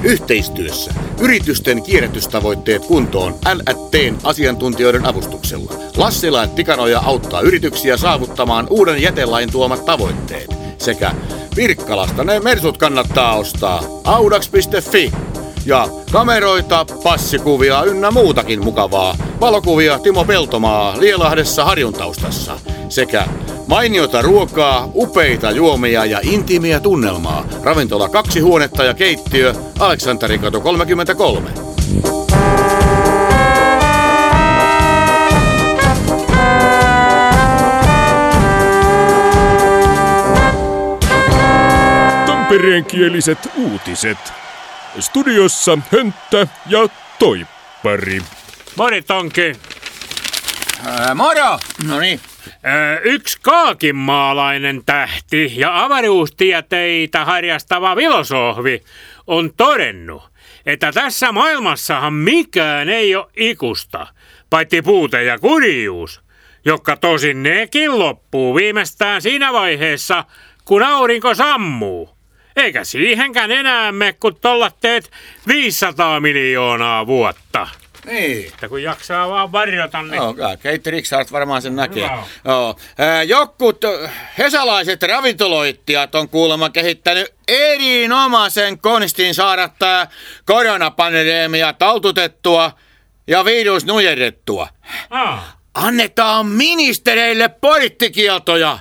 Yhteistyössä yritysten kierrätystavoitteet kuntoon L&T:n asiantuntijoiden avustuksella. Lassila & Tikanoja auttaa yrityksiä saavuttamaan uuden jätelain tuomat tavoitteet. Sekä Pirkkalasta ne mersut kannattaa ostaa. Audax.fi. Ja kameroita, passikuvia ynnä muutakin mukavaa. Valokuvia Timo Peltomaa Lielahdessa Harjun taustassa. Sekä mainiota ruokaa, upeita juomia ja intiimiä tunnelmaa. Ravintola 2 huonetta ja keittiö, Aleksanterikatu 33. Tampereenkieliset uutiset. Studiossa Hönttä ja Toippari. Mori Tonki. Moro! No niin. Yksi kaakinmaalainen tähti ja avaruustieteitä harjastava filosofi on todennut, että tässä maailmassahan mikään ei ole ikusta, paitsi puute ja kurjuus, jotka tosin nekin loppuu viimeistään siinä vaiheessa, kun aurinko sammuu. Eikä siihenkään enää mene, kun tolla teet 500 miljoonaa vuotta. Niin. Että kun jaksaa vaan varjota, niin... Joo, Keitti Riksart varmaan sen näkee. Joo. Jotkut hesalaiset ravintoloittajat on kuulemma kehittänyt erinomaisen konstin saada tää koronapandemia taltutettua ja virus nujerrettua. Annetaan ministereille porittikieltoja.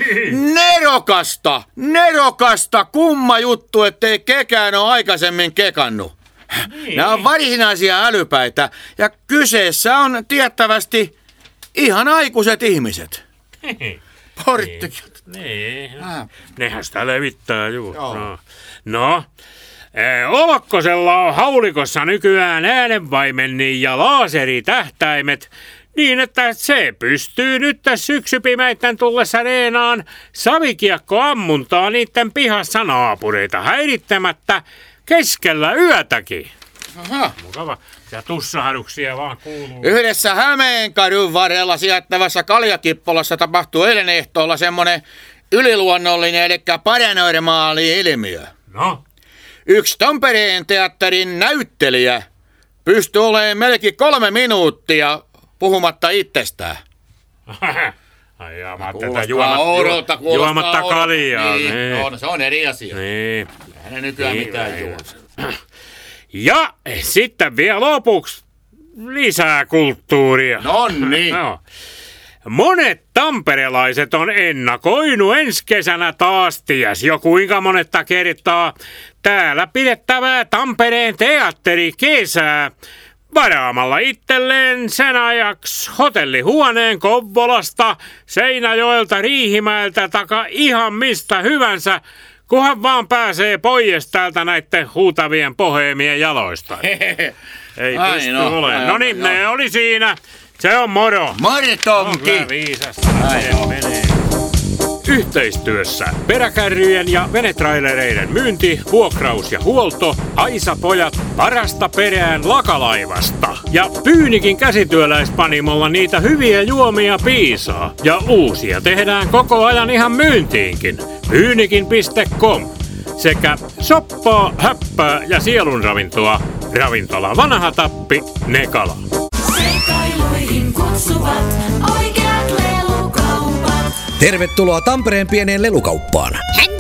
Nerokasta kumma juttu, ettei kekään ole aikaisemmin kekannut. Nämä on varsinaisia älypäitä ja kyseessä on tiettävästi ihan aikuiset ihmiset. Porittikielto. Niin. Nehän sitä levittää juu. No. Olokkosella on haulikossa nykyään äänenvaimennin ja laaseritähtäimet, niin että se pystyy nyt syksypimeitten tullessa reenaan savikiekkoammuntaa niiden pihassa naapureita häirittämättä keskellä yötäkin. Aha. Mukava. Ja tussahduksia vaan kuuluu. Yhdessä Hämeenkadun varrella sijaitsevassa Kaljakippolassa tapahtui eilen ehtoolla semmonen yliluonnollinen, eli paranormaali ilmiö. No? Yksi Tampereen teatterin näyttelijä pystyi olemaan melkein 3 minuuttia puhumatta itsestään. Ai juomatta kaljaa. Niin. No, se on eri asia. Niin. Eihän nykyään mitään juo. Ja sitten vielä lopuksi lisää kulttuuria. Nonni. No. Monet tamperelaiset on ennakoinut ensi kesänä taas ties jo kuinka monetta kertaa täällä pidettävää Tampereen teatterikesää varaamalla itselleen sen ajaksi hotellihuoneen Kouvolasta, Seinäjoelta, Riihimäeltä taka ihan mistä hyvänsä, kunhan vaan pääsee pois täältä näitten huutavien poheemien jaloista. Ei pysty olemaan. No niin, ne oli siinä. Se on moro. Moritonki. On viisasta. Menee. Yhteistyössä peräkärryjen ja venetrailereiden myynti, vuokraus ja huolto, Aisa-pojat parasta perään Lakalaivasta. Ja Pyynikin käsityöläispanimolla niitä hyviä juomia piisaa. Ja uusia tehdään koko ajan ihan myyntiinkin. Pyynikin.com. Sekä soppaa, häppää ja sielunravintoa. Ravintola Vanha Tappi, Nekala. Seikailuihin kutsuvat oikeat lelukaupat. Tervetuloa Tampereen pieneen lelukauppaan.